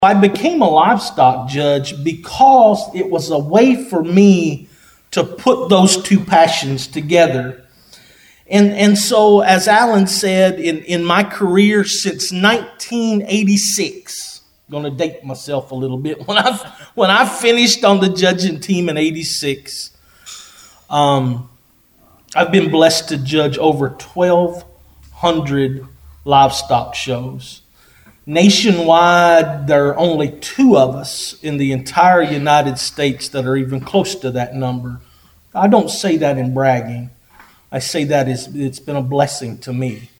I became a livestock judge because it was a way for me to put those two passions together. And so, as Alan said, in my career since 1986, I'm going to date myself a little bit. When I finished on the judging team in 86, I've been blessed to judge over 1,200 livestock shows. Nationwide, there are only 2 of us in the entire United States that are even close to that number. I don't say that in bragging. I say that it's been a blessing to me.